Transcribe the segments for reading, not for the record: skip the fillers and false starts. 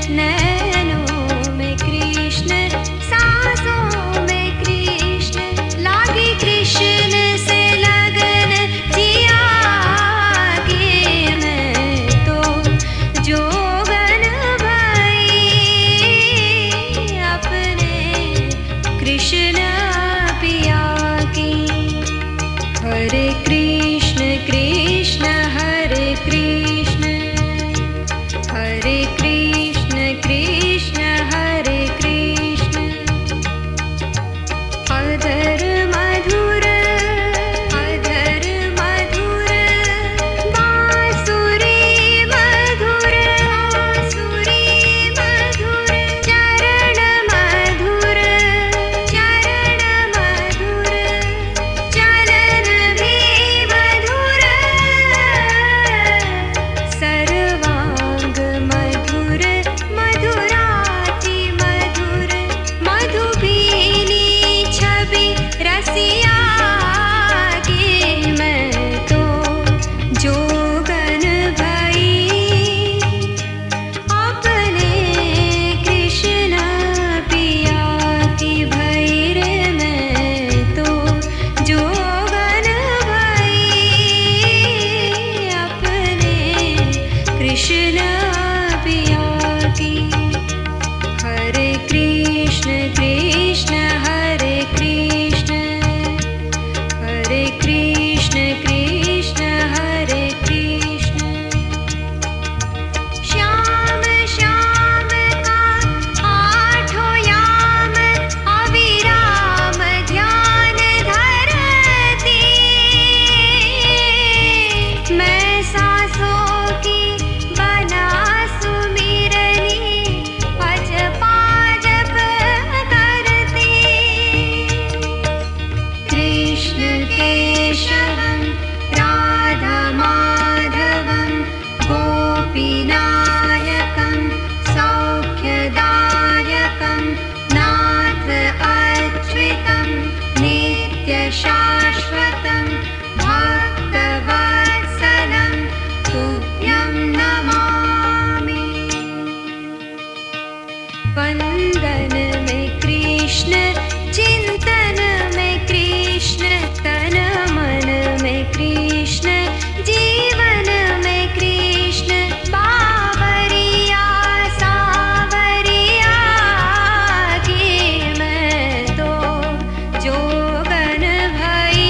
नैनों में कृष्ण, सांसों में कृष्ण, लागी कृष्ण से लगन जिया के मैं तो जोगन भई अपने कृष्ण पिया की। हरे कृष्ण कृष्ण हरे कृष्ण, हरे कृष्ण कृष्ण हरे कृष्ण। अधर मधुर, अधर मधुर, बांसुरी मधुर, बांसुरी मधुर, चरण मधुर, चरण मधुर, चलन भी मधुर, सर्वांग मधुर, मधुराति मधुर, मधुबीनी छवि रसिया के मैं तो जोगन भई अपने कृष्ण पिया की। भई रे मैं तो जोगन भई अपने कृष्ण पिया की। हरे कृष्ण कृष्ण हरे कृष्ण, हरे कृष्ण कृष्ण हरे कृष्ण। श्याम श्याम का आठों याम अविराम ध्यान धरती, मैं सांसों की बना सुमिरनी अजपा जप करती। कृष्ण केशवं राधा माधवं गोपीनायकं सौख्यदायकं नाथ अच्युतं नित्यशाश्वतं भक्तवत्सलं तुभ्यं नमामि। वंदन में कृष्ण, चिंतन में कृष्ण, तन मन में कृष्ण, जीवन में कृष्ण, बावरिया सावरिया के मैं तो जोगन भई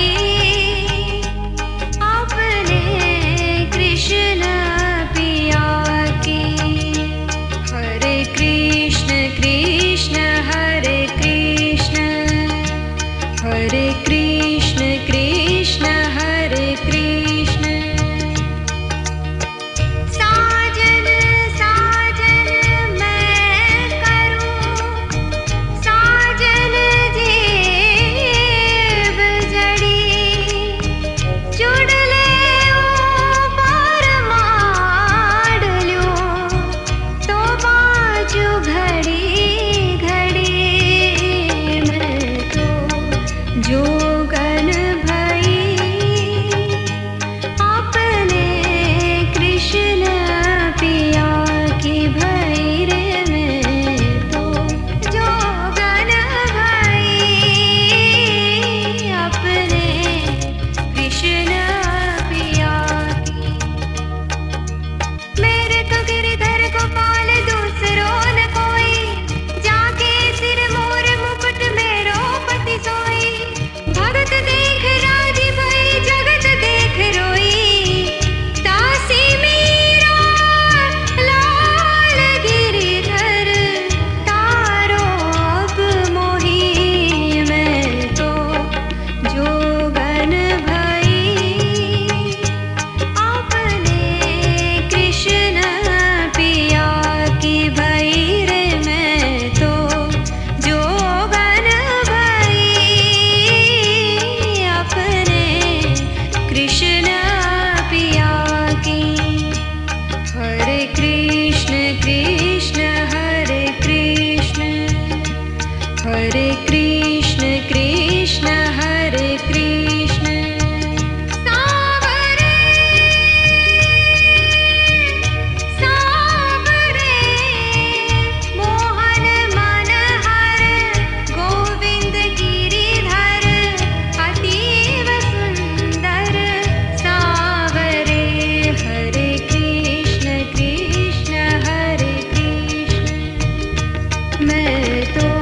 मैं तो